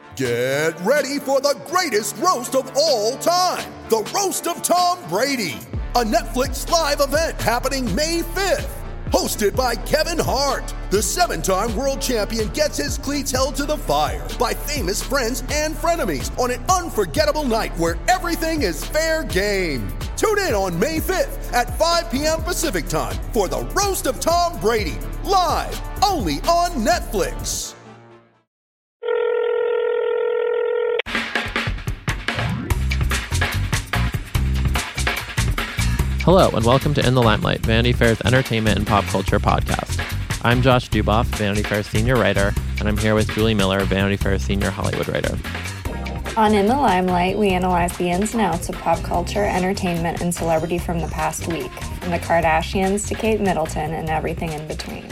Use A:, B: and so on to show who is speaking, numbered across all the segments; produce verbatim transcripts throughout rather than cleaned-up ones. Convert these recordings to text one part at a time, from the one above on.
A: Get ready for the greatest roast of all time, the Roast of Tom Brady, a Netflix live event happening May fifth. Hosted by Kevin Hart, the seven-time world champion gets his cleats held to the fire by famous friends and frenemies on an unforgettable night where everything is fair game. Tune in on May fifth at five p.m. Pacific time for the Roast of Tom Brady, live only on Netflix.
B: Hello, and welcome to In the Limelight, Vanity Fair's entertainment and pop culture podcast. I'm Josh Duboff, Vanity Fair's senior writer, and I'm here with Julie Miller, Vanity Fair's senior Hollywood writer.
C: On In the Limelight, we analyze the ins and outs of pop culture, entertainment, and celebrity from the past week, from the Kardashians to Kate Middleton and everything in between.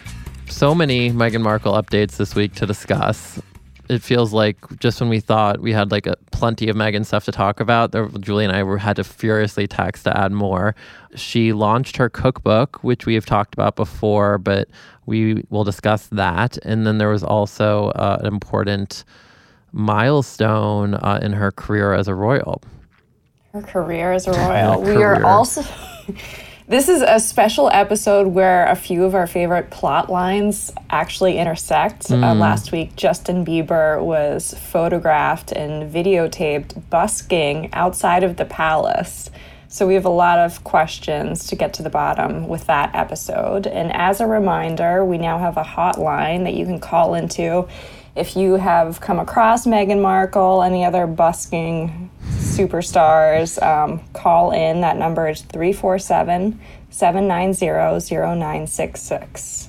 B: So many Meghan Markle updates this week to discuss. It feels like just when we thought we had like a plenty of Meghan stuff to talk about, there, Julie and I were, had to furiously text to add more. She launched her cookbook, which we have talked about before, but we will discuss that. And then there was also uh, an important milestone uh, in her career as a royal.
C: Her career as a royal.
B: Career.
C: We are also... This is a special episode where a few of our favorite plot lines actually intersect. Mm. Uh, last week, Justin Bieber was photographed and videotaped busking outside of the palace. So we have a lot of questions to get to the bottom with that episode. And as a reminder, we now have a hotline that you can call into if you have come across Meghan Markle, any other busking superstars. Um, call in. That number is three four seven, seven nine zero, zero nine six six.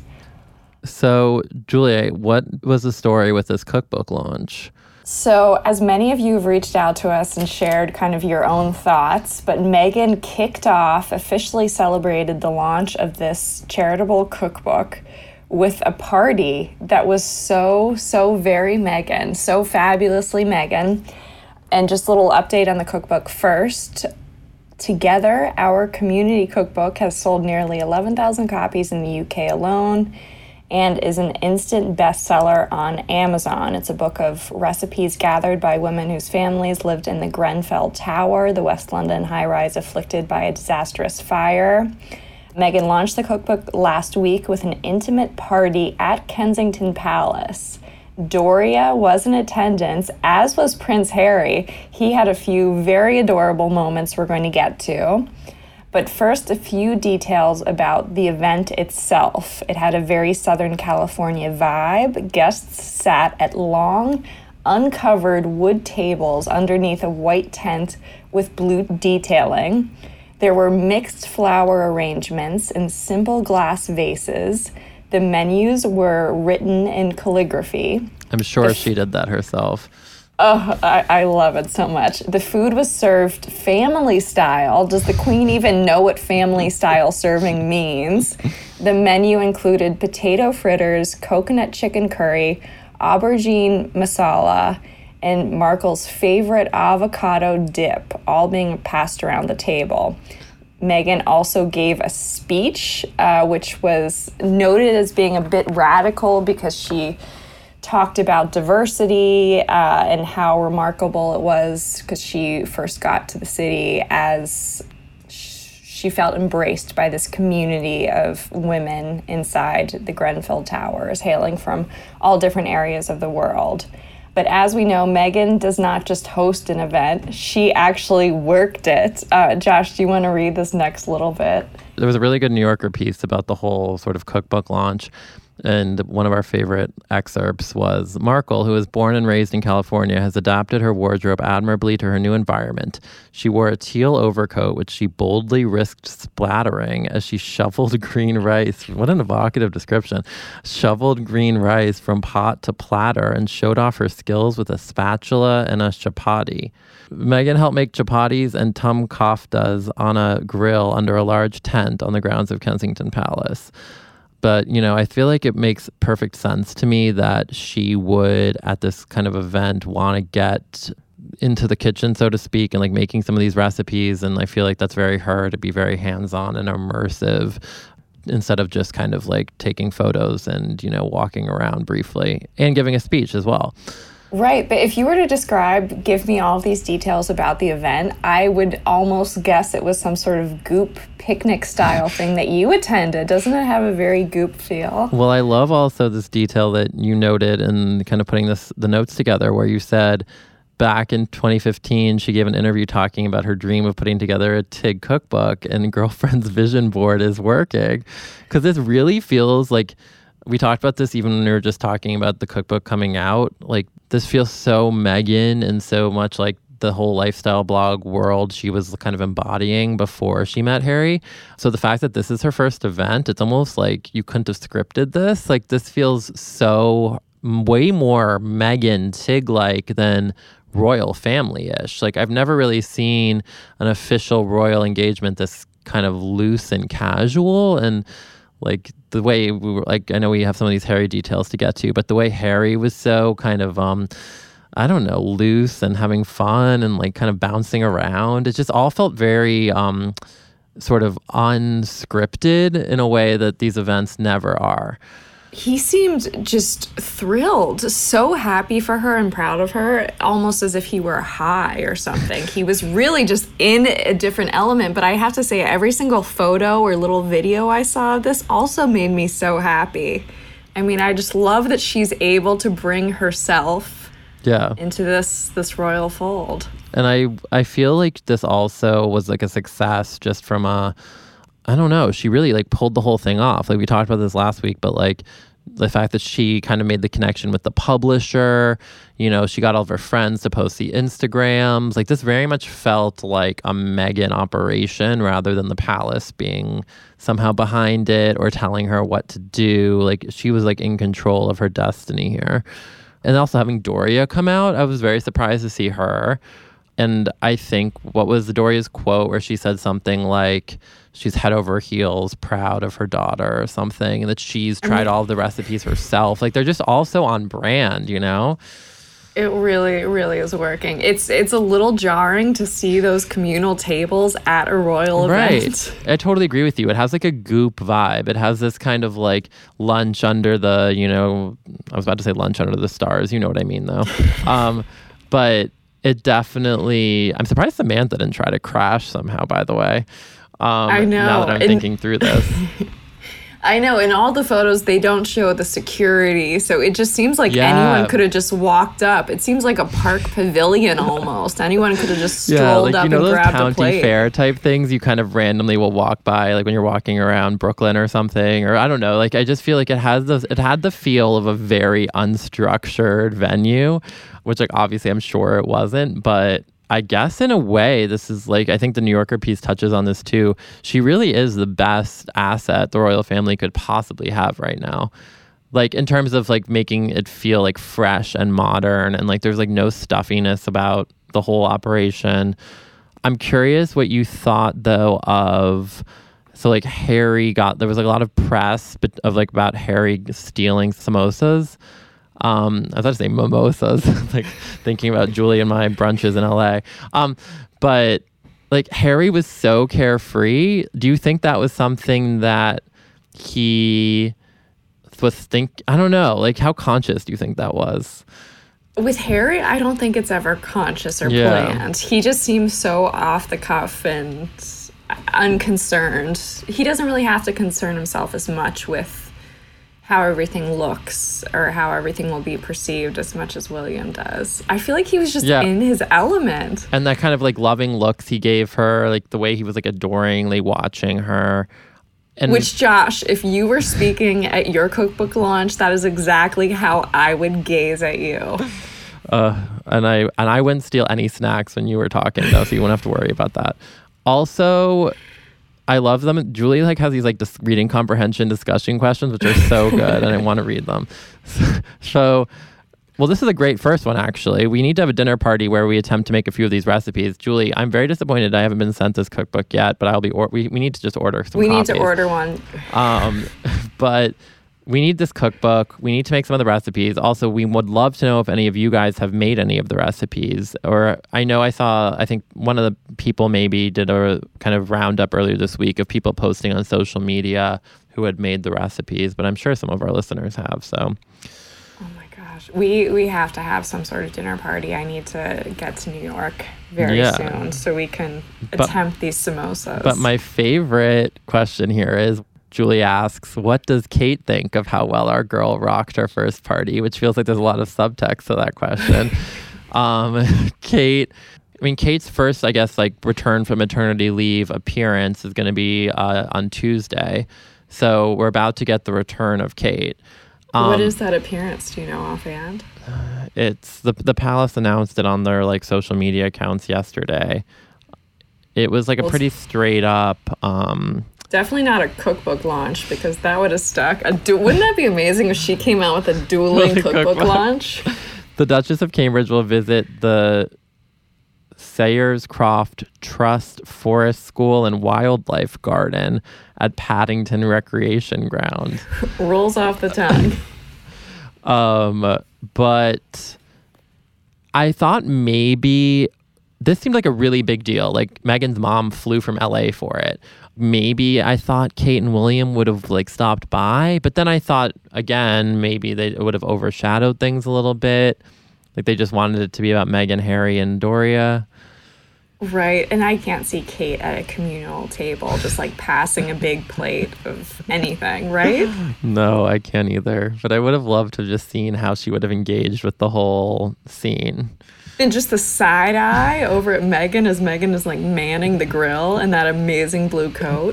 B: So, Julia, what was the story with this cookbook launch?
C: So, as many of you have reached out to us and shared kind of your own thoughts, but Meghan kicked off, officially celebrated the launch of this charitable cookbook with a party that was so, so very Meghan, so fabulously Meghan. And just a little update on the cookbook first. Together, our community cookbook has sold nearly eleven thousand copies in the U K alone and is an instant bestseller on Amazon. It's a book of recipes gathered by women whose families lived in the Grenfell Tower, the West London high-rise afflicted by a disastrous fire. Meghan launched the cookbook last week with an intimate party at Kensington Palace. Doria was in attendance, as was Prince Harry. He had a few very adorable moments we're going to get to. But first, a few details about the event itself. It had a very Southern California vibe. Guests sat at long, uncovered wood tables underneath a white tent with blue detailing. There were mixed flower arrangements in simple glass vases. The menus were written in calligraphy.
B: I'm sure f- she did that herself.
C: Oh, I, I love it so much. The food was served family style. Does the Queen even know what family style serving means? The menu included potato fritters, coconut chicken curry, aubergine masala, and Markle's favorite avocado dip, all being passed around the table. Meghan also gave a speech, uh, which was noted as being a bit radical because she talked about diversity uh, and how remarkable it was because she first got to the city as sh- she felt embraced by this community of women inside the Grenfell Towers, hailing from all different areas of the world. But as we know, Meghan does not just host an event, she actually worked it. Uh, Josh, do you want to read this next little bit?
B: There was a really good New Yorker piece about the whole sort of cookbook launch. And one of our favorite excerpts was, Markle, who was born and raised in California, has adapted her wardrobe admirably to her new environment. She wore a teal overcoat, which she boldly risked splattering as she shoveled green rice. What an evocative description. Shoveled green rice from pot to platter and showed off her skills with a spatula and a chapati. Meghan helped make chapatis and tum koftas on a grill under a large tent on the grounds of Kensington Palace. But, you know, I feel like it makes perfect sense to me that she would, at this kind of event, want to get into the kitchen, so to speak, and like making some of these recipes. And I feel like that's very her, to be very hands-on and immersive instead of just kind of like taking photos and, you know, walking around briefly and giving a speech as well.
C: Right, but if you were to describe, give me all these details about the event, I would almost guess it was some sort of Goop picnic style thing that you attended. Doesn't it have a very Goop feel?
B: Well, I love also this detail that you noted in kind of putting this the notes together, where you said back in twenty fifteen, she gave an interview talking about her dream of putting together a Tig cookbook, and Girlfriend's vision board is working. Because this really feels like, we talked about this even when we were just talking about the cookbook coming out. Like, this feels so Megan and so much like the whole lifestyle blog world she was kind of embodying before she met Harry. So the fact that this is her first event, it's almost like you couldn't have scripted this. Like, this feels so way more Megan Tig-like than royal family-ish. Like, I've never really seen an official royal engagement this kind of loose and casual. And like the way we were, like, I know we have some of these Harry details to get to, but the way Harry was so kind of, um, I don't know, loose and having fun and like kind of bouncing around, it just all felt very um, sort of unscripted in a way that these events never are.
C: He seemed just thrilled, so happy for her and proud of her, almost as if he were high or something. He was really just in a different element. But I have to say, every single photo or little video I saw of this also made me so happy. I mean, I just love that she's able to bring herself
B: yeah.
C: into this this royal fold.
B: And I, I feel like this also was like a success just from a, I don't know, she really like pulled the whole thing off. Like, we talked about this last week, but like the fact that she kind of made the connection with the publisher, you know, she got all of her friends to post the Instagrams. Like, this very much felt like a Meghan operation rather than the palace being somehow behind it or telling her what to do. Like, she was like in control of her destiny here. And also having Doria come out, I was very surprised to see her. And I think, what was Doria's quote where she said something like she's head over heels proud of her daughter or something, and that she's tried I mean, all of the recipes herself. Like, they're just all so on brand, you know?
C: It really, really is working. It's it's a little jarring to see those communal tables at a royal
B: right.
C: event.
B: I totally agree with you. It has like a Goop vibe. It has this kind of like lunch under the, you know, I was about to say lunch under the stars. You know what I mean, though. um, but it definitely, I'm surprised Samantha didn't try to crash somehow, by the way. Um,
C: I know.
B: Now that I'm
C: and,
B: thinking through this.
C: I know. In all the photos, they don't show the security. So it just seems like
B: yeah.
C: anyone could have just walked up. It seems like a park pavilion almost. Anyone could have just strolled
B: yeah, like,
C: up
B: you know,
C: and
B: those
C: grabbed
B: county
C: a plate.
B: fair type things you kind of randomly will walk by, like when you're walking around Brooklyn or something, or I don't know. Like, I just feel like it has this, it had the feel of a very unstructured venue, which like obviously I'm sure it wasn't, but I guess in a way, this is like, I think the New Yorker piece touches on this too. She really is the best asset the royal family could possibly have right now. Like, in terms of like making it feel like fresh and modern, and like there's like no stuffiness about the whole operation. I'm curious what you thought though of, so like Harry got, there was like a lot of press but of like about Harry stealing samosas. Um, I was about to say mimosas, like thinking about Julie and my brunches in L A. Um, but like Harry was so carefree. Do you think that was something that he was think? I don't know. Like, how conscious do you think that was?
C: With Harry, I don't think it's ever conscious or
B: yeah.
C: planned. He just seems so off the cuff and unconcerned. He doesn't really have to concern himself as much with how everything looks or how everything will be perceived as much as William does. I feel like he was just yeah. in his element.
B: And that kind of like loving looks he gave her, like the way he was like adoringly watching her. And
C: Which, Josh, if you were speaking at your cookbook launch, that is exactly how I would gaze at you.
B: Uh, and I and I wouldn't steal any snacks when you were talking, though, so you wouldn't have to worry about that. Also, I love them. Julie like has these like dis- reading comprehension discussion questions, which are so good, and I want to read them. So, well, this is a great first one, actually. We need to have a dinner party where we attempt to make a few of these recipes. Julie, I'm very disappointed I haven't been sent this cookbook yet, but I'll be. Or- we we need to just order some.
C: We
B: copies.
C: need to order one.
B: Um, but. We need this cookbook. We need to make some of the recipes. Also, we would love to know if any of you guys have made any of the recipes. Or I know I saw, I think one of the people maybe did a kind of roundup earlier this week of people posting on social media who had made the recipes, but I'm sure some of our listeners have. So,
C: oh my gosh, gosh. We we have to have some sort of dinner party. I need to get to New York very
B: Yeah.
C: soon so we can
B: But-
C: attempt these samosas.
B: But my favorite question here is Julie asks, what does Kate think of how well our girl rocked her first party? Which feels like there's a lot of subtext to that question. um, Kate, I mean, Kate's first, I guess, like return from maternity leave appearance is going to be uh, on Tuesday. So we're about to get the return of Kate. Um,
C: what is that appearance? Do you know offhand?
B: It's the the palace announced it on their like social media accounts yesterday. It was like a
C: Well,
B: pretty straight up. Um,
C: Definitely not a cookbook launch because that would have stuck. A du- Wouldn't that be amazing if she came out with a dueling
B: With a
C: cookbook,
B: cookbook.
C: launch?
B: The Duchess of Cambridge will visit the Sayers Croft Trust Forest School and Wildlife Garden at Paddington Recreation Ground.
C: Rolls off the tongue.
B: Um, but I thought maybe this seemed like a really big deal. Like Meghan's mom flew from L A for it. Maybe I thought Kate and William would have like stopped by, but then I thought again, maybe they would have overshadowed things a little bit. Like they just wanted it to be about Meghan, Harry, and Doria.
C: Right, and I can't see Kate at a communal table just like passing a big plate of anything, right?
B: No, I can't either. But I would have loved to have just seen how she would have engaged with the whole scene.
C: And just the side eye over at Meghan as Meghan is like manning the grill in that amazing blue coat.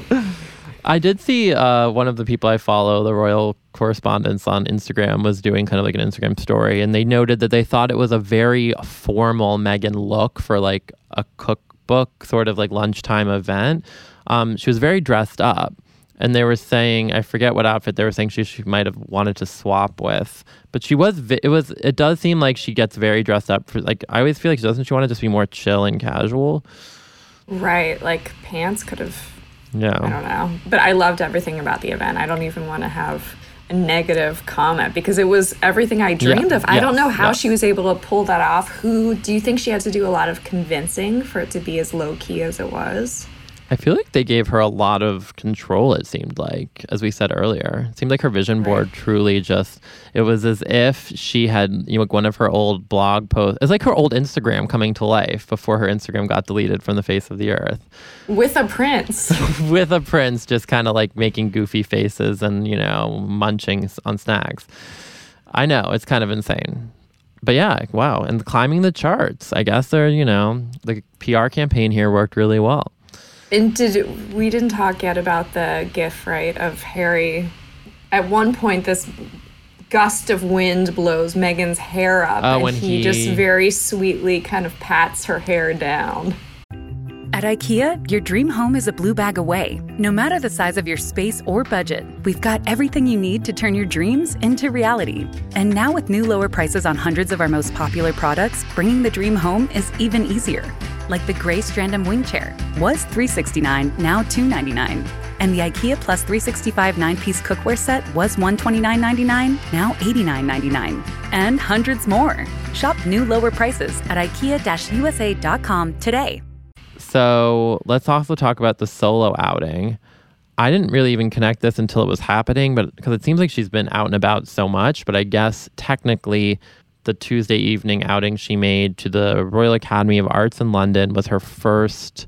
B: I did see uh, one of the people I follow, the royal correspondents on Instagram, was doing kind of like an Instagram story, and they noted that they thought it was a very formal Meghan look for like a cookbook sort of like lunchtime event. Um, she was very dressed up, and they were saying, I forget what outfit they were saying she, she might have wanted to swap with, but she was, vi- it was, it does seem like she gets very dressed up for like, I always feel like she doesn't she want to just be more chill and casual?
C: Right, like pants could have,
B: Yeah.
C: I don't know. But I loved everything about the event. I don't even want to have a negative comment because it was everything I dreamed
B: Yeah,
C: of. I don't
B: yes,
C: know how
B: yes.
C: she was able to pull that off. Who do you think she had to do a lot of convincing for it to be as low key as it was?
B: I feel like they gave her a lot of control, it seemed like, as we said earlier. It seemed like her vision board truly just, it was as if she had, you know, like one of her old blog posts. It's like her old Instagram coming to life before her Instagram got deleted from the face of the earth.
C: With a prince.
B: With a prince just kind of like making goofy faces and, you know, munching s- on snacks. I know, it's kind of insane. But yeah, wow. And climbing the charts. I guess they're, you know, the P R campaign here worked really well.
C: And did we didn't talk yet about the gif, right, of Harry. At one point, this gust of wind blows Meghan's hair up,
B: Oh,
C: and
B: when
C: he,
B: he-
C: just very sweetly kind of pats her hair down.
D: At IKEA, your dream home is a blue bag away. No matter the size of your space or budget, we've got everything you need to turn your dreams into reality. And now with new lower prices on hundreds of our most popular products, bringing the dream home is even easier. Like the gray Strandom wing chair was three hundred sixty-nine dollars, now two hundred ninety-nine dollars. And the IKEA Plus three sixty-five nine-piece cookware set was one hundred twenty-nine dollars and ninety-nine cents, now eighty-nine dollars and ninety-nine cents. And hundreds more. Shop new lower prices at ikea u s a dot com today.
B: So let's also talk about the solo outing. I didn't really even connect this until it was happening, but because it seems like she's been out and about so much, but I guess technically the Tuesday evening outing she made to the Royal Academy of Arts in London was her first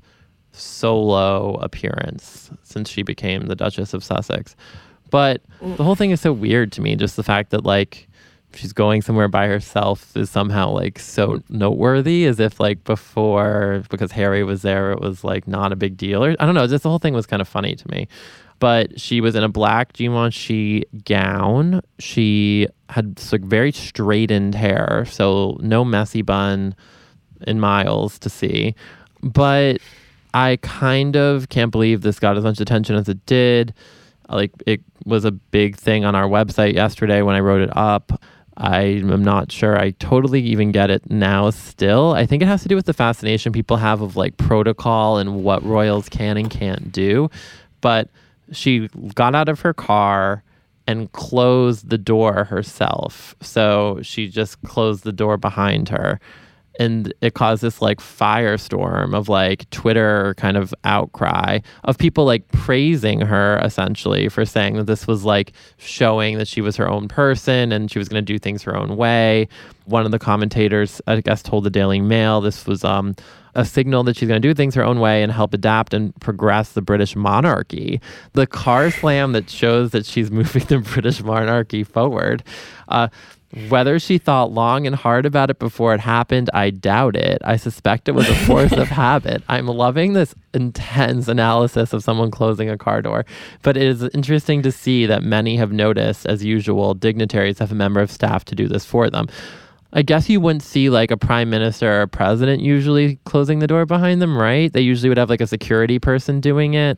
B: solo appearance since she became the Duchess of Sussex. But the whole thing is so weird to me, just the fact that like she's going somewhere by herself is somehow like so noteworthy, as if like before, because Harry was there, it was like not a big deal. Or I don't know, just the whole thing was kind of funny to me. But she was in a black Givenchy gown. She had like very straightened hair, so no messy bun in miles to see. But I kind of can't believe this got as much attention as it did. Like, it was a big thing on our website yesterday when I wrote it up. I am not sure I totally even get it now still. I think it has to do with the fascination people have of like protocol and what royals can and can't do. But she got out of her car and closed the door herself. So she just closed the door behind her. And it caused this like firestorm of like Twitter kind of outcry of people like praising her essentially for saying that this was like showing that she was her own person and she was going to do things her own way. One of the commentators, I guess, told the Daily Mail this was um, a signal that she's going to do things her own way and help adapt and progress the British monarchy. The car slam that shows that she's moving the British monarchy forward. Uh, Whether she thought long and hard about it before it happened, I doubt it. I suspect it was a force of habit. I'm loving this intense analysis of someone closing a car door. But it is interesting to see that many have noticed, as usual, dignitaries have a member of staff to do this for them. I guess you wouldn't see like a prime minister or a president usually closing the door behind them, right? They usually would have like a security person doing it.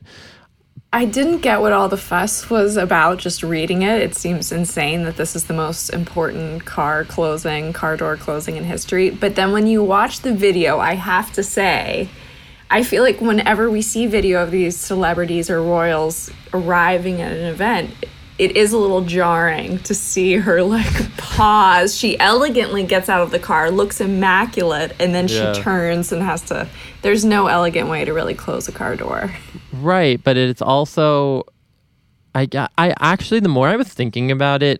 C: I didn't get what all the fuss was about just reading it. It seems insane that this is the most important car closing, car door closing in history. But then when you watch the video, I have to say, I feel like whenever we see video of these celebrities or royals arriving at an event, it is a little jarring to see her like pause. She elegantly gets out of the car, looks immaculate, and then
B: Yeah.
C: she turns and has to, there's no elegant way to really close a car door.
B: Right, but it's also, I, got- I actually, the more I was thinking about it,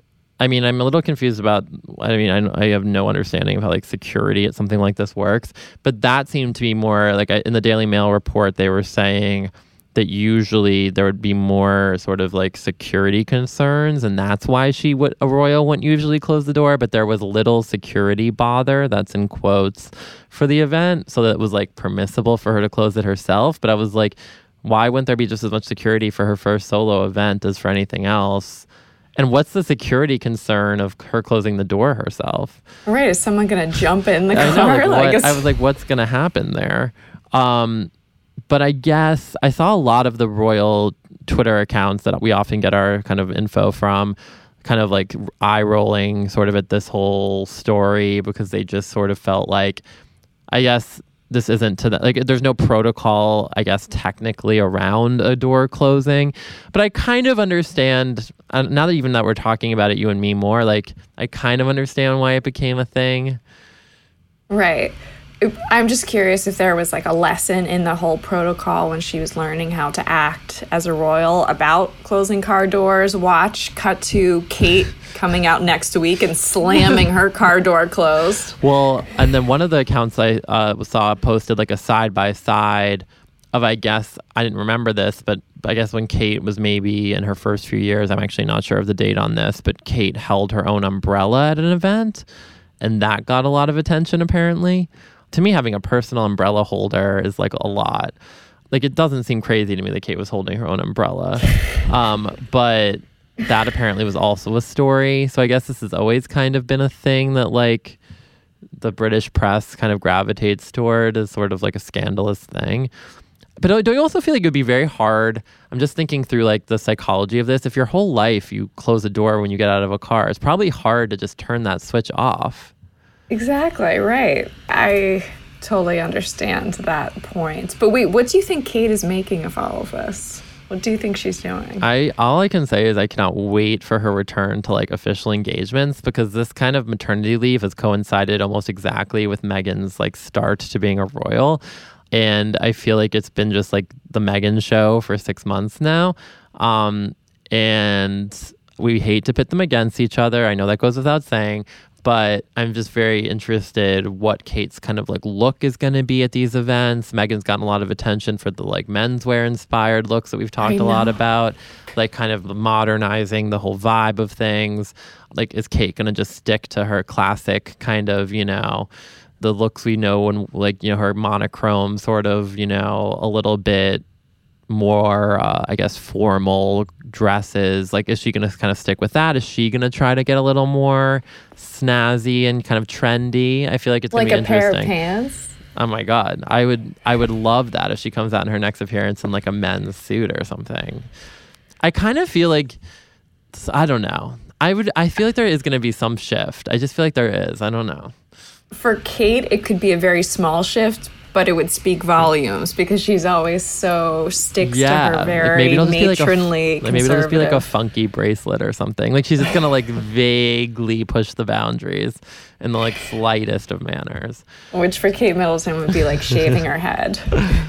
B: I mean, I'm a little confused about, I mean, I, I have no understanding of how like security at something like this works, but that seemed to be more like I, in the Daily Mail report, they were saying that usually there would be more sort of like security concerns, and that's why she would, a royal wouldn't usually close the door, but there was little security bother, that's in quotes, for the event, so that it was like permissible for her to close it herself. But I was like, why wouldn't there be just as much security for her first solo event as for anything else? And what's the security concern of her closing the door herself?
C: Right, is someone gonna jump in the
B: I, know,
C: car?
B: like, what,
C: it's-
B: I was like, what's gonna happen there? Um, but I guess I saw a lot of the royal Twitter accounts that we often get our kind of info from, kind of like eye rolling sort of at this whole story, because they just sort of felt like, I guess this isn't to that, like there's no protocol, I guess, technically around a door closing. But I kind of understand, uh, now that even that we're talking about it, you and me more, like I kind of understand why it became a thing.
C: Right. I'm just curious if there was like a lesson in the whole protocol when she was learning how to act as a royal about closing car doors. Watch, cut to Kate coming out next week and slamming her car door closed.
B: Well, and then one of the accounts I uh, saw posted like a side by side of, I guess, I didn't remember this, but I guess when Kate was maybe in her first few years, I'm actually not sure of the date on this, but Kate held her own umbrella at an event, and that got a lot of attention apparently. To me, having a personal umbrella holder is like a lot. Like, it doesn't seem crazy to me that Kate was holding her own umbrella. Um, but that apparently was also a story. So I guess this has always kind of been a thing that like the British press kind of gravitates toward as sort of like a scandalous thing. But don't you also feel like it would be very hard? I'm just thinking through like the psychology of this. If your whole life you close a door when you get out of a car, it's probably hard to just turn that switch off.
C: Exactly, right. I totally understand that point. But wait, what do you think Kate is making of all of this? What do you think she's doing?
B: I all I can say is I cannot wait for her return to like official engagements, because this kind of maternity leave has coincided almost exactly with Meghan's like start to being a royal. And I feel like it's been just like the Meghan show for six months now. Um, and we hate to pit them against each other. I know that goes without saying. But I'm just very interested what Kate's kind of like look is going to be at these events. Meghan's gotten a lot of attention for the like menswear inspired looks that we've talked a lot about, like kind of modernizing the whole vibe of things. Like, is Kate going to just stick to her classic kind of, you know, the looks we know, when like, you know, her monochrome sort of, you know, a little bit more, uh, I guess, formal dresses? Like, is she going to kind of stick with that? Is she going to try to get a little more snazzy and kind of trendy? I feel like it's
C: like
B: going to be
C: a
B: interesting.
C: pair of pants?
B: Oh my God. I would, I would love that if she comes out in her next appearance in like a men's suit or something. I kind of feel like, I don't know. I would, I feel like there is going to be some shift. I just feel like there is. I don't know.
C: For Kate, it could be a very small shift, but it would speak volumes because she's always so sticks
B: yeah.
C: to her
B: Like
C: very
B: maybe it'll just be like a,
C: matronly
B: like maybe it'll just be like a
C: conservative.
B: funky bracelet or something. Like she's just gonna like vaguely push the boundaries in the like slightest of manners.
C: Which for Kate Middleton would be like shaving her head.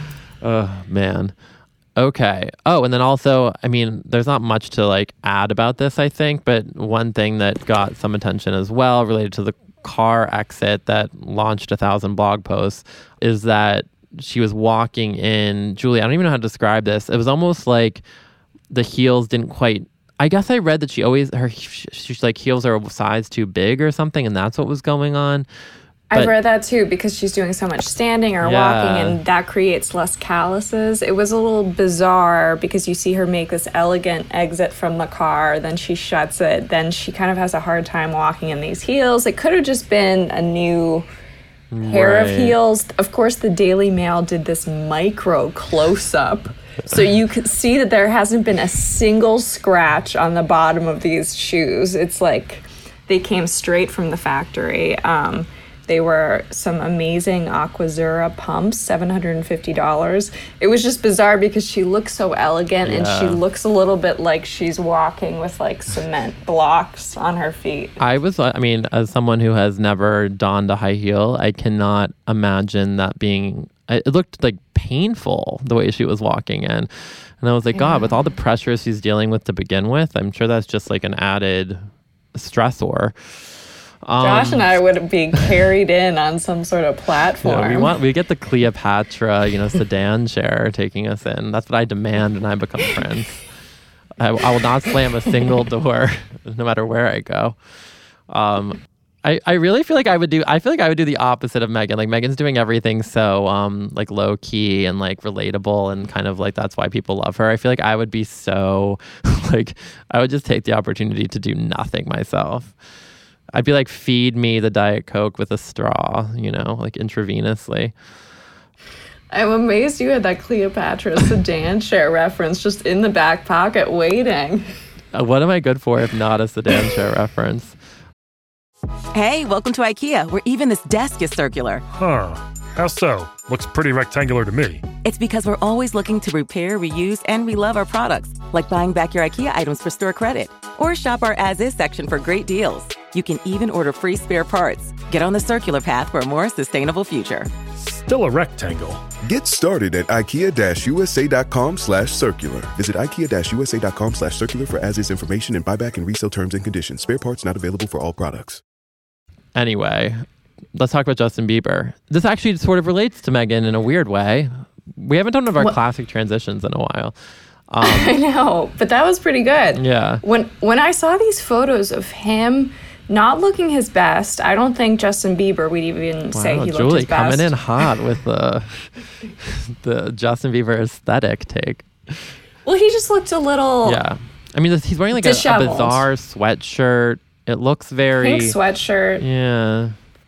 B: Oh man. Okay. Oh, and then also, I mean, there's not much to like add about this, I think, but one thing that got some attention as well related to the car exit that launched a thousand blog posts is that she was walking in, Julie, I don't even know how to describe this. It was almost like the heels didn't quite, I guess I read that she always, her, she's like heels are a size too big or something, and that's what was going on.
C: I've
B: But-
C: read that too because she's doing so much standing or
B: Yeah.
C: walking, and that creates less calluses. It was a little bizarre because you see her make this elegant exit from the car, then she shuts it, then she kind of has a hard time walking in these heels. It could have just been a new pair of
B: Right.
C: heels. Of course, the Daily Mail did this micro close-up, so you could see that there hasn't been a single scratch on the bottom of these shoes. It's like they came straight from the factory. Um, They were some amazing Aquazzura pumps, seven hundred fifty dollars. It was just bizarre because she looks so elegant and she
B: Yeah.
C: looks a little bit like she's walking with like cement blocks on her feet.
B: I was, I mean, as someone who has never donned a high heel, I cannot imagine that being, it looked like painful the way she was walking in. And I was like, God, with all the pressure she's dealing with to begin with, I'm sure that's just like an added stressor. Um,
C: Josh and I would be carried in on some sort of
B: you
C: platform.
B: know, we want, we get the Cleopatra, you know, sedan chair taking us in. That's what I demand when I become friends. I, I will not slam a single door, no matter where I go. Um, I, I really feel like I would do, I feel like I would do the opposite of Megan. Like Megan's doing everything so um like low key and like relatable and kind of like that's why people love her. I feel like I would be so like, I would just take the opportunity to do nothing myself. I'd be like, feed me the Diet Coke with a straw, you know, like intravenously.
C: I'm amazed you had that Cleopatra sedan chair reference just in the back pocket waiting.
B: Uh, what am I good for if not a sedan chair reference?
E: Hey, welcome to IKEA, where even this desk is circular.
F: Huh. How so? Looks pretty rectangular to me.
E: It's because we're always looking to repair, reuse, and relove our products, like buying back your IKEA items for store credit. Or shop our as-is section for great deals. You can even order free spare parts. Get on the circular path for a more sustainable future.
F: Still a rectangle.
G: Get started at ikea-usa.com slash circular. Visit ikea-usa.com slash circular for as-is information and buyback and resale terms and conditions. Spare parts not available for all products.
B: Anyway, let's talk about Justin Bieber. This actually sort of relates to Megan in a weird way. We haven't done one of our
C: What?
B: classic transitions in a while. Um,
C: I know, but that was pretty good.
B: Yeah.
C: When when I saw these photos of him not looking his best, I don't think Justin Bieber would even say
B: wow,
C: he looked
B: Julie
C: his best.
B: coming in hot with the the Justin Bieber aesthetic take.
C: Well, he just looked a little
B: Yeah. I mean, this, he's wearing like a, a
C: Disheveled.
B: bizarre sweatshirt. It looks very...
C: pink sweatshirt.
B: Yeah.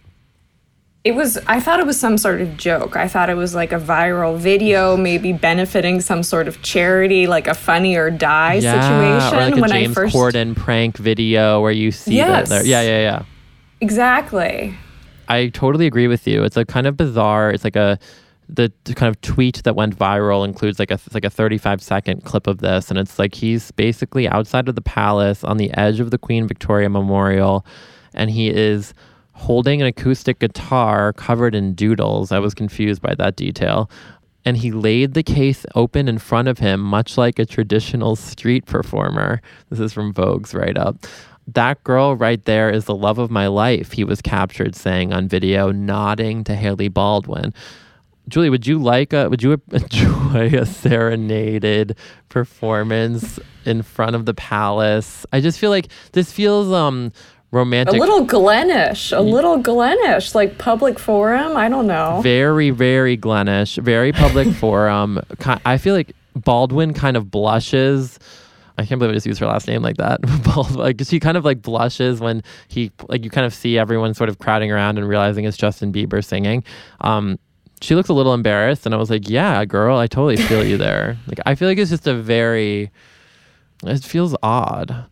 C: It was, I thought it was some sort of joke. I thought it was like a viral video, maybe benefiting some sort of charity, like a Funny or Die
B: Yeah,
C: situation.
B: or like a
C: when
B: James
C: I first,
B: Kind prank video where you see
C: Yes.
B: that. There. Yeah, yeah, yeah.
C: Exactly.
B: I totally agree with you. It's a kind of bizarre. It's like a the, the kind of tweet that went viral includes like a like a thirty-five second clip of this, and it's like he's basically outside of the palace on the edge of the Queen Victoria Memorial, and he is holding an acoustic guitar covered in doodles. I was confused by that detail. And he laid the case open in front of him, much like a traditional street performer. This is from Vogue's write-up. That girl right there is the love of my life, he was captured saying on video, nodding to Haley Baldwin. Julie, would you like a, would you enjoy a serenaded performance in front of the palace? I just feel like this feels um romantic.
C: A little Glenish, a little Glenish, like public forum. I don't know.
B: Very, very Glenish, very public forum. Ki- I feel like Baldwin kind of blushes. I can't believe I just used her last name like that. Bald, like she kind of like blushes when he, like you kind of see everyone sort of crowding around and realizing it's Justin Bieber singing. Um, she looks a little embarrassed, and I was like, "Yeah, girl, I totally feel you there." Like I feel like it's just a very, it feels odd.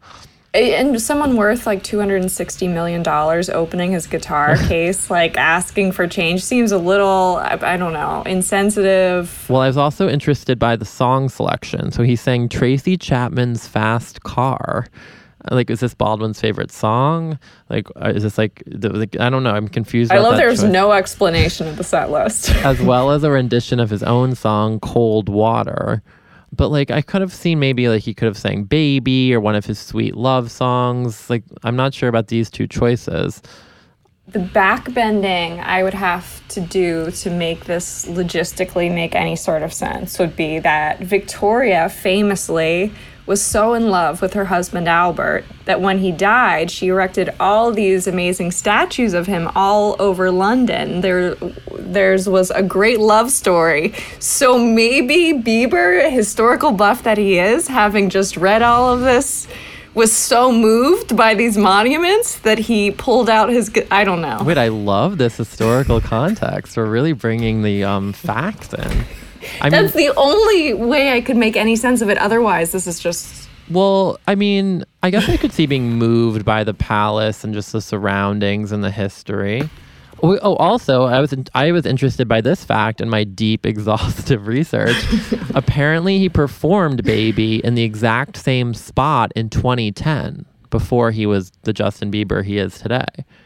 C: And someone worth like two hundred sixty million dollars opening his guitar case, like asking for change, seems a little, I, I don't know, insensitive.
B: Well, I was also interested by the song selection. So he sang Tracy Chapman's Fast Car. Like, is this Baldwin's favorite song? Like, is this like, the, like I don't know. I'm confused.
C: I
B: about
C: love
B: that
C: there's
B: choice.
C: no explanation of the set list.
B: As well as a rendition of his own song, Cold Water. But, like, I could have seen maybe, like, he could have sang Baby or one of his sweet love songs. Like, I'm not sure about these two choices.
C: The backbending I would have to do to make this logistically make any sort of sense would be that Victoria famously was so in love with her husband Albert that when he died, she erected all these amazing statues of him all over London. There, theirs was a great love story. So maybe Bieber, historical buff that he is, having just read all of this, was so moved by these monuments that he pulled out his, I don't know.
B: Wait, I love this historical context. We're really bringing the um, facts in. I
C: That's
B: mean,
C: the only way I could make any sense of it. Otherwise, this is just...
B: Well, I mean, I guess I could see being moved by the palace and just the surroundings and the history. Oh, oh, also, I was in, I was interested by this fact in my deep, exhaustive research. Apparently, he performed Baby in the exact same spot in twenty ten, before he was the Justin Bieber he is today.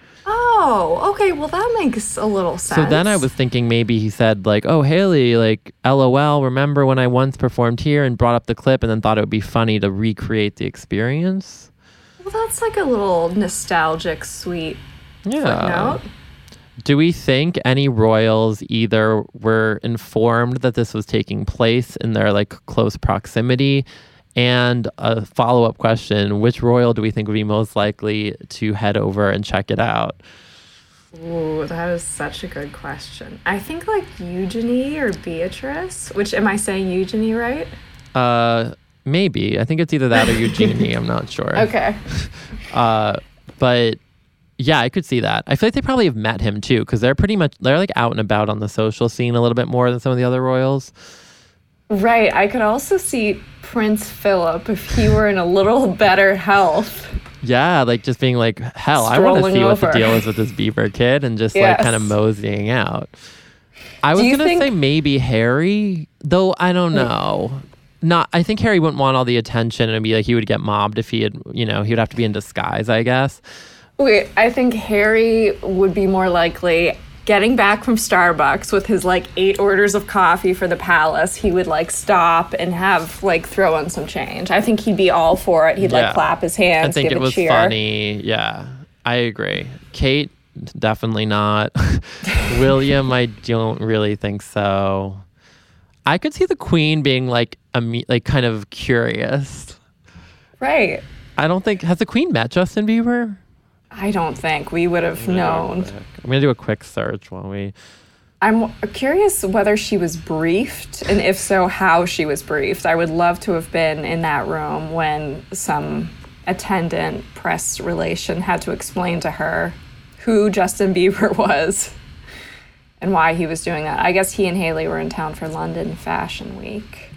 C: Oh, okay. Well, that makes a little sense.
B: So then I was thinking maybe he said like, oh, Haley, like, LOL, remember when I once performed here, and brought up the clip and then thought it would be funny to recreate the experience?
C: Well, that's like a little nostalgic, sweet
B: Yeah.
C: footnote.
B: Do we think any royals either were informed that this was taking place in their like close proximity? And a follow-up question, which royal do we think would be most likely to head over and check it out?
C: Ooh, that is such a good question. I think like Eugenie or Beatrice, which, am I saying Eugenie right?
B: Uh, maybe. I think it's either that or Eugenie. I'm not sure.
C: Okay.
B: Uh, but yeah, I could see that. I feel like they probably have met him too, because they're pretty much, they're like out and about on the social scene a little bit more than some of the other royals.
C: Right. I could also see Prince Philip if he were in a little better health.
B: Yeah, like just being like, hell, I want to
C: Strolling
B: see what the
C: over.
B: deal is with this Bieber kid, and just like
C: Yes.
B: kind of moseying out. I was
C: Do you
B: gonna
C: think-
B: say maybe Harry, though I don't know. Not, I think Harry wouldn't want all the attention, and it'd be like he would get mobbed if he had, you know, he would have to be in disguise, I guess.
C: Wait, I think Harry would be more likely getting back from Starbucks with his like eight orders of coffee for the palace. He would like stop and have like throw in some change. I think he'd be all for it. He'd
B: Yeah.
C: like clap his hands,
B: I think
C: give
B: it
C: a
B: was
C: cheer.
B: funny. Yeah, I agree. Kate, definitely not. William, I don't really think so. I could see the Queen being like, a, like kind of curious.
C: Right.
B: I don't think, has the Queen met Justin Bieber?
C: I don't think we would have known.
B: I'm gonna do a quick search while we.
C: I'm curious whether she was briefed, and if so, how she was briefed. I would love to have been in that room when some attendant press relation had to explain to her who Justin Bieber was and why he was doing that. I guess he and Haley were in town for London Fashion Week.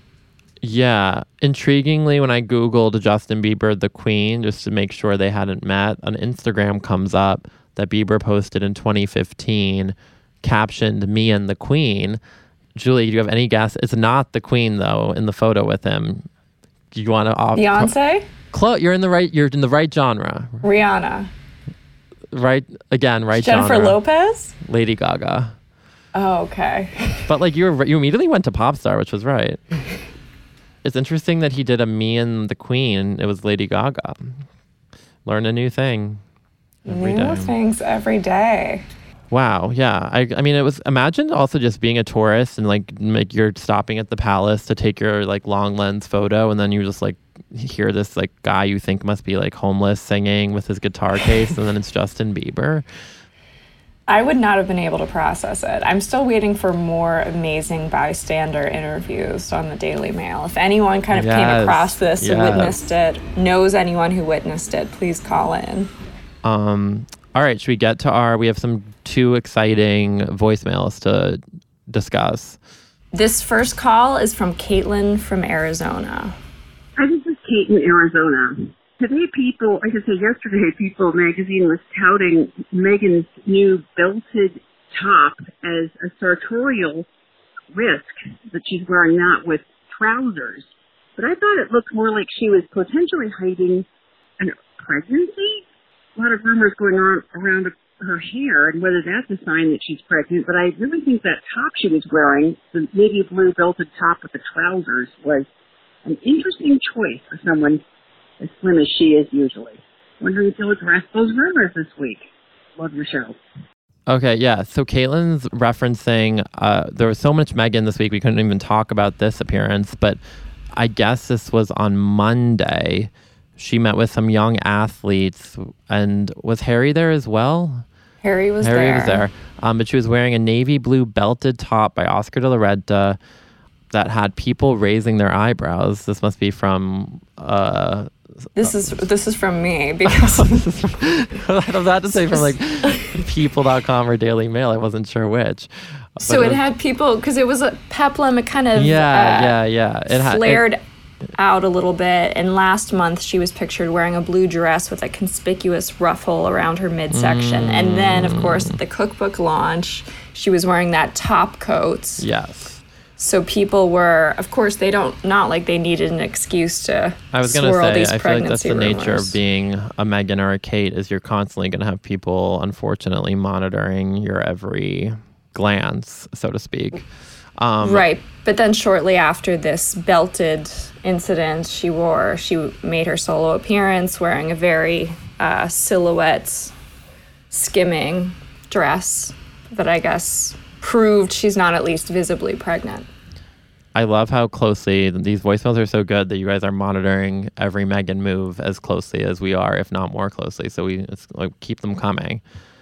B: Yeah, intriguingly, when I Googled Justin Bieber, the Queen, just to make sure they hadn't met, an Instagram comes up that Bieber posted in twenty fifteen, captioned "Me and the Queen." Julie, do you have any guess? It's not the Queen though in the photo with him. Do you want to off?
C: Beyonce?
B: Clo- you're in the right. You're in the right genre.
C: Rihanna?
B: Right again, right
C: Jennifer
B: genre.
C: Lopez?
B: Lady Gaga.
C: Oh, okay.
B: But like you, were, you immediately went to pop star, which was right. It's interesting that he did a "Me and the Queen." It was Lady Gaga. Learn a new thing every
C: New
B: day.
C: things every day.
B: Wow. Yeah. I. I mean, it was. Imagine also just being a tourist and like, like you're stopping at the palace to take your like long lens photo, and then you just like hear this like guy you think must be like homeless singing with his guitar case, and then it's Justin Bieber.
C: I would not have been able to process it. I'm still waiting for more amazing bystander interviews on the Daily Mail. If anyone kind of came
B: Yes,
C: across this and
B: yes.
C: witnessed it, knows anyone who witnessed it, please call in.
B: Um. All right. Should we get to our? We have some two exciting voicemails to discuss.
C: This first call is from Caitlin from Arizona.
H: Hi, this is Kate in Arizona. Today, people, I should say yesterday, People magazine was touting Meghan's new belted top as a sartorial risk that she's wearing that with trousers. But I thought it looked more like she was potentially hiding a pregnancy. A lot of rumors going on around her hair and whether that's a sign that she's pregnant. But I really think that top she was wearing, the navy blue belted top with the trousers, was an interesting choice for someone as slim as she is usually. Wondering if you'll address those rumors this week. Love your show.
B: Okay, yeah. So Caitlin's referencing, uh, there was so much Meghan this week, we couldn't even talk about this appearance, but I guess this was on Monday. She met with some young athletes, and was Harry there as well?
C: Harry was
B: Harry
C: there.
B: Harry was there. Um, but she was wearing a navy blue belted top by Oscar de la Renta that had people raising their eyebrows. This must be from... Uh,
C: This is this is from me because
B: I was about to say from like people dot com or Daily Mail. I wasn't sure which.
C: So it, it was, had people because it was a peplum. It kind of
B: yeah
C: uh,
B: yeah yeah. It had
C: flared
B: it,
C: out a little bit. And last month she was pictured wearing a blue dress with a conspicuous ruffle around her midsection. Mm. And then of course at the cookbook launch she was wearing that top coat.
B: Yes.
C: So people were, of course, they don't, not like they needed an excuse to
B: I was going to
C: swirl
B: say,
C: these
B: I feel like that's the
C: rumors.
B: nature of being a Meghan or a Kate, is you're constantly going to have people, unfortunately, monitoring your every glance, so to speak. Um,
C: right. But then shortly after this belted incident, she wore, she made her solo appearance wearing a very uh, silhouette skimming dress that I guess proved she's not at least visibly pregnant.
B: I love how closely these voicemails are so good that you guys are monitoring every Meghan move as closely as we are, if not more closely. So we it's like keep them coming.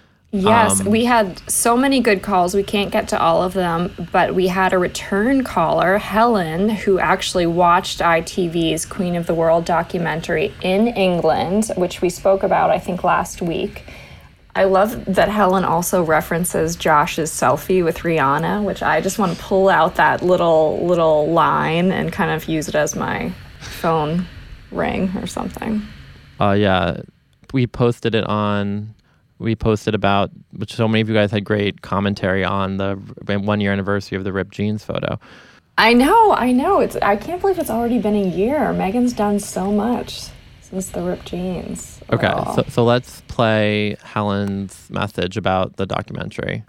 C: Yes,
B: um,
C: we had so many good calls. We can't get to all of them, but we had a return caller, Helen, who actually watched I T V's Queen of the World documentary in England, which we spoke about, I think, last week. I love that Helen also references Josh's selfie with Rihanna, which I just want to pull out that little little line and kind of use it as my phone ring or something.
B: Uh, yeah, we posted it on, we posted about, which so many of you guys had great commentary on the one year anniversary of the ripped jeans photo.
C: I know, I know. It's I can't believe it's already been a year. Meghan's done so much since the ripped jeans.
B: Okay,
C: oh.
B: so so let's play Helen's message about the documentary.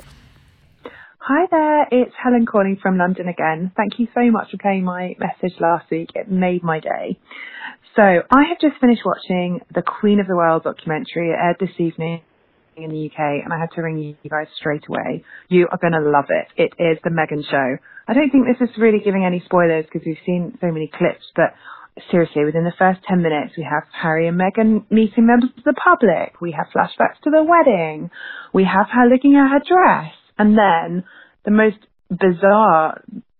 I: Hi there, it's Helen calling from London again. Thank you so much for playing my message last week. It made my day. So I have just finished watching the Queen of the World documentary. It aired this evening in the U K, and I had to ring you guys straight away. You are going to love it. It is the Meghan show. I don't think this is really giving any spoilers because we've seen so many clips, but seriously, within the first ten minutes, we have Harry and Meghan meeting members of the public. We have flashbacks to the wedding. We have her looking at her dress. And then the most bizarre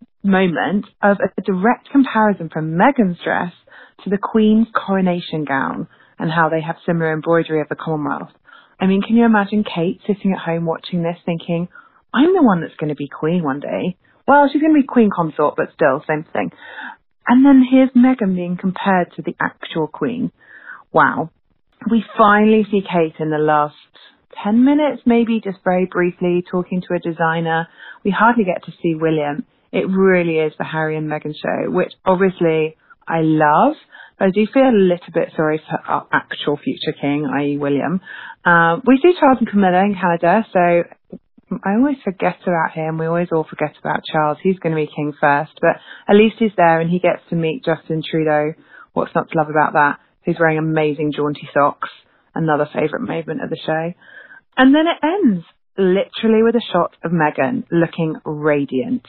I: moment of a direct comparison from Meghan's dress to the Queen's coronation gown and how they have similar embroidery of the Commonwealth. I mean, can you imagine Kate sitting at home watching this thinking, I'm the one that's going to be Queen one day. Well, she's going to be Queen consort, but still, same thing. And then here's Meghan being compared to the actual Queen. Wow. We finally see Kate in the last ten minutes, maybe just very briefly, talking to a designer. We hardly get to see William. It really is the Harry and Meghan show, which obviously I love. But I do feel a little bit sorry for our actual future king, that is. William. Um, we see Charles and Camilla in Canada, so I always forget about him. We always all forget about Charles. He's going to be king first, but at least he's there and he gets to meet Justin Trudeau. What's not to love about that? He's wearing amazing jaunty socks. Another favourite moment of the show. And then it ends literally with a shot of Meghan looking radiant.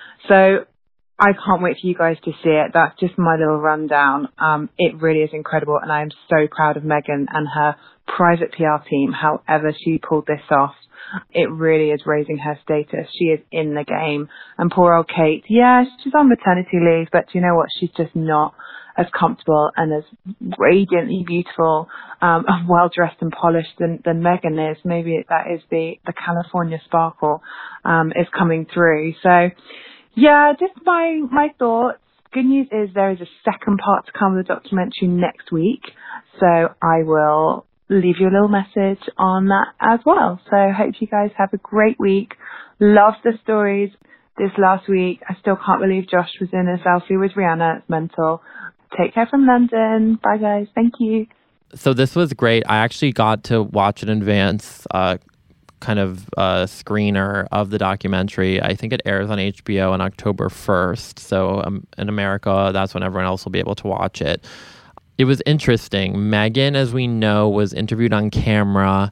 I: So I can't wait for you guys to see it. That's just my little rundown. Um, it really is incredible, and I am so proud of Meghan and her private P R team, however she pulled this off. It really is raising her status. She is in the game. And poor old Kate, yeah, she's on maternity leave, but do you know what? She's just not as comfortable and as radiantly beautiful, um, and well-dressed and polished than, than Meghan is. Maybe that is the, the California sparkle um, is coming through. So, yeah, just my, my thoughts. good news is there is a second part to come of the documentary next week. So I will leave you a little message on that as well. So hope you guys have a great week. Love the stories this last week. I still can't believe Josh was in a selfie with Rihanna. It's mental. Take care from London. Bye, guys. Thank you.
B: So this was great. I actually got to watch an advance uh, kind of uh, screener of the documentary. I think it airs on H B O on October first. So um, in America, that's when everyone else will be able to watch it. It was interesting. Meghan, as we know, was interviewed on camera,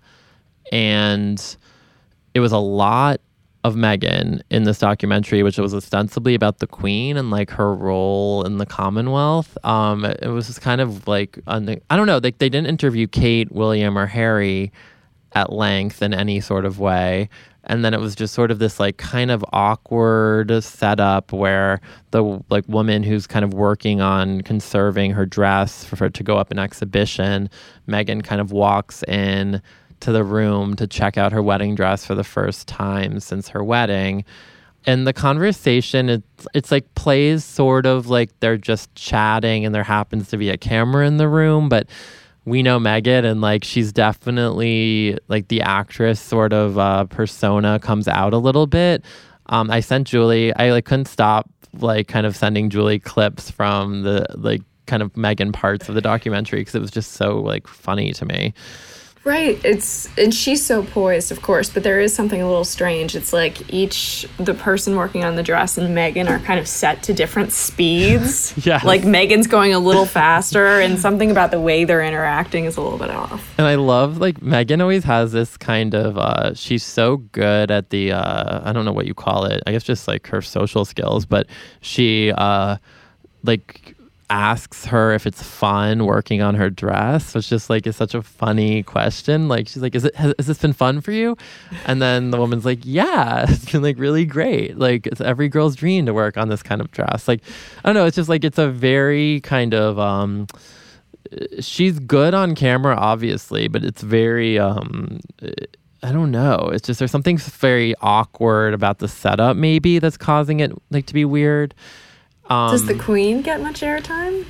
B: and it was a lot of Meghan in this documentary, which was ostensibly about the Queen and like her role in the Commonwealth. Um, it was just kind of like, un- I don't know, they, they didn't interview Kate, William, or Harry at length in any sort of way. And then it was just sort of this like kind of awkward setup where the like woman who's kind of working on conserving her dress for, for to go up in exhibition, Meghan kind of walks in to the room to check out her wedding dress for the first time since her wedding. And the conversation, it's, it's like plays sort of like they're just chatting and there happens to be a camera in the room, but we know Meghan and like she's definitely like the actress sort of uh, persona comes out a little bit. Um, I sent Julie, I like couldn't stop like kind of sending Julie clips from the like kind of Meghan parts of the documentary because it was just so like funny to me.
C: Right. It's and she's so poised, of course, but there is something a little strange. It's like each the person working on the dress and Meghan are kind of set to different speeds.
B: Yeah.
C: Like Meghan's going a little faster, and something about the way they're interacting is a little bit off.
B: And I love like Meghan always has this kind of uh, she's so good at the uh, I don't know what you call it. I guess just like her social skills, but she uh, like. asks her if it's fun working on her dress, which just like is such a funny question. Like she's like, is it has, has this been fun for you? And then the woman's like, yeah, it's been like really great. Like it's every girl's dream to work on this kind of dress. Like I don't know, it's just like it's a very kind of um she's good on camera obviously, but it's very um I don't know. It's just there's something very awkward about the setup maybe that's causing it like to be weird. Um,
C: Does the Queen get much airtime?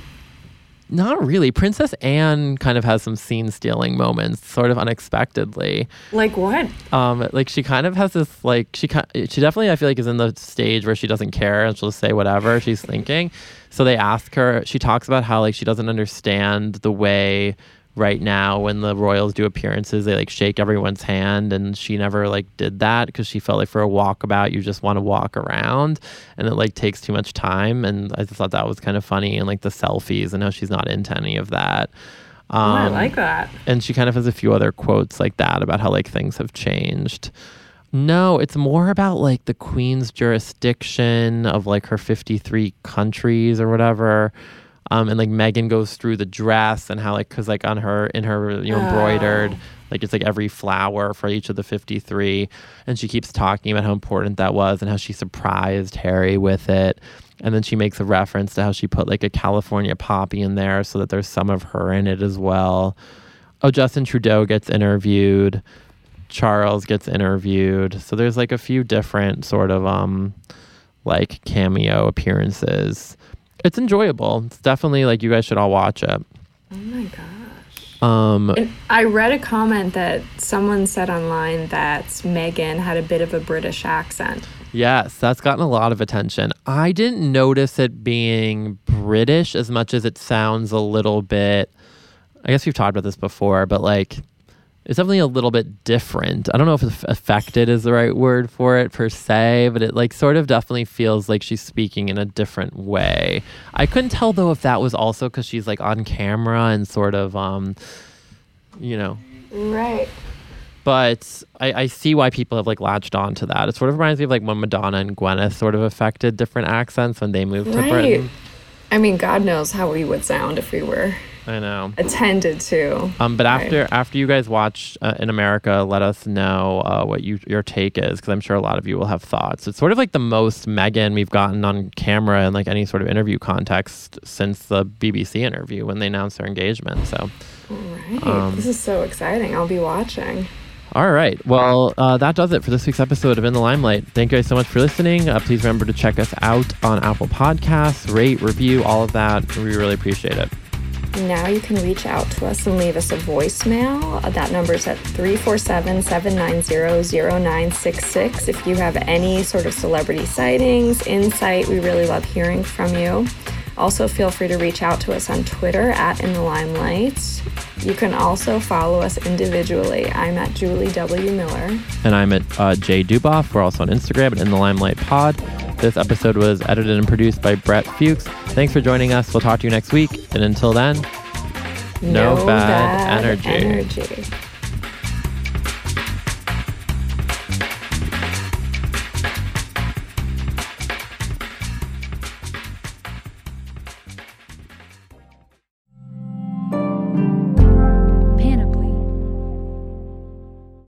B: Not really. Princess Anne kind of has some scene-stealing moments, sort of unexpectedly.
C: Like what?
B: Um, like she kind of has this, like she she definitely I feel like is in the stage where she doesn't care and she'll just say whatever she's thinking. So they ask her. She talks about how like she doesn't understand the way. Right now when the royals do appearances, they like shake everyone's hand, and she never like did that because she felt like for a walkabout you just want to walk around and it like takes too much time. And I just thought that was kind of funny, and like the selfies and how she's not into any of that. Um,
C: oh, I like that.
B: And she kind of has a few other quotes like that about how like things have changed. No, it's more about like the Queen's jurisdiction of like her fifty-three countries or whatever. Um, and like Meghan goes through the dress and how like because like on her in her you know embroidered oh. like it's like every flower for each of the fifty-three, and she keeps talking about how important that was and how she surprised Harry with it. And then she makes a reference to how she put like a California poppy in there so that there's some of her in it as well. Oh, Justin Trudeau gets interviewed. Charles gets interviewed. So there's like a few different sort of um like cameo appearances. It's enjoyable. It's definitely like you guys should all watch it.
C: Oh my gosh.
B: Um,
C: and I read a comment that someone said online that Meghan had a bit of a British accent.
B: Yes, that's gotten a lot of attention. I didn't notice it being British as much as it sounds a little bit, I guess we've talked about this before, but like it's definitely a little bit different. I don't know if affected is the right word for it per se, but it like sort of definitely feels like she's speaking in a different way. I couldn't tell though if that was also because she's like on camera and sort of, um, you know.
C: Right.
B: But I, I see why people have like latched on to that. It sort of reminds me of like when Madonna and Gwyneth sort of affected different accents when they moved
C: right.
B: to Britain.
C: I mean, God knows how we would sound if we were
B: I know.
C: attended to.
B: Um, but after
C: right.
B: after you guys watch uh, in America, let us know uh, what you your take is, because I'm sure a lot of you will have thoughts. It's sort of like the most Meghan we've gotten on camera in like any sort of interview context since the B B C interview when they announced their engagement. So,
C: all right,
B: um,
C: this is so exciting. I'll be watching.
B: All right. Well, uh, that does it for this week's episode of In the Limelight. Thank you guys so much for listening. Uh, please remember to check us out on Apple Podcasts, rate, review, all of that. We really appreciate it.
C: Now you can reach out to us and leave us a voicemail. That number is at three four seven, seven nine zero, zero nine six six. If you have any sort of celebrity sightings, insight, we really love hearing from you. Also, feel free to reach out to us on Twitter at In the Limelight. You can also follow us individually. I'm at Julie W. Miller.
B: And I'm at uh, Jay Duboff. We're also on Instagram at In the Limelight Pod. This episode was edited and produced by Brett Fuchs. Thanks for joining us. We'll talk to you next week. And until then, no, no bad, bad energy. energy.